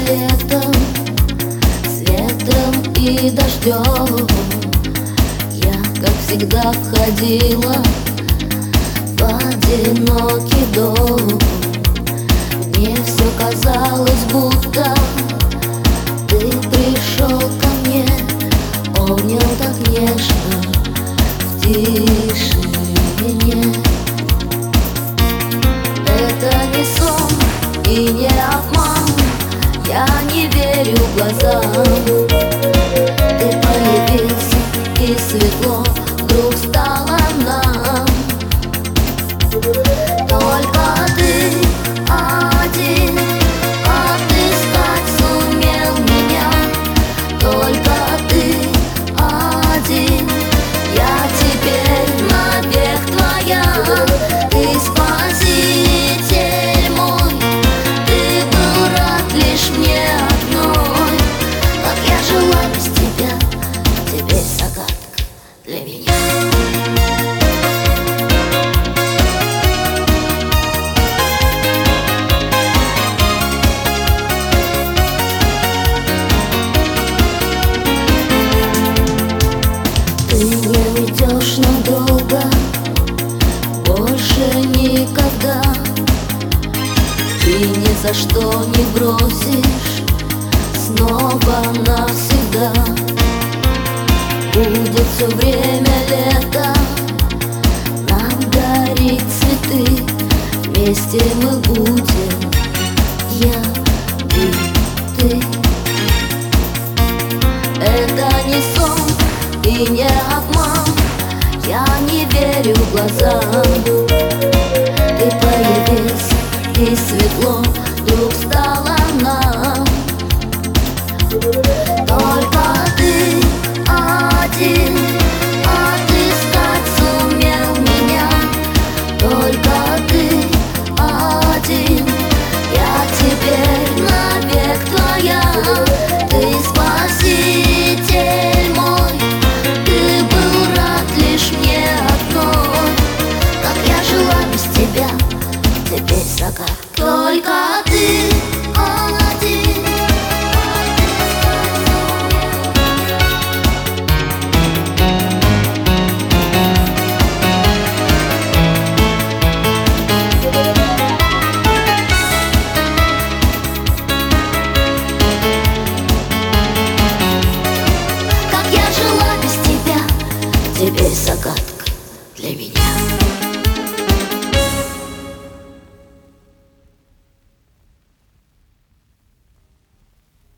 летом, светом и дождем. Я, как всегда, входила в одинокий дом. Мне все казалось, будто ты пришел ко мне, обнял так нежно в тишине. Это не сон и не обман, я не верю глазам. Ты появился, и светло вдруг стало нам. Только ты один отыскать сумел меня. Только ты один, я теперь навек твоя. Ты спаситель мой, ты был рад лишь мне одной. Как я жила без тебя, теперь загадка для меня. Ты не уйдешь надолго, больше никогда. Ты ни за что не бросишь снова навсегда. Будет все время лето, нам дарить цветы. Вместе мы будем, я и ты. Это не сон и не обман, я не верю глазам. Ты появился, и светло вдруг стало нам. Только ты один отыскать сумел меня. Только ты один, я теперь навек твоя.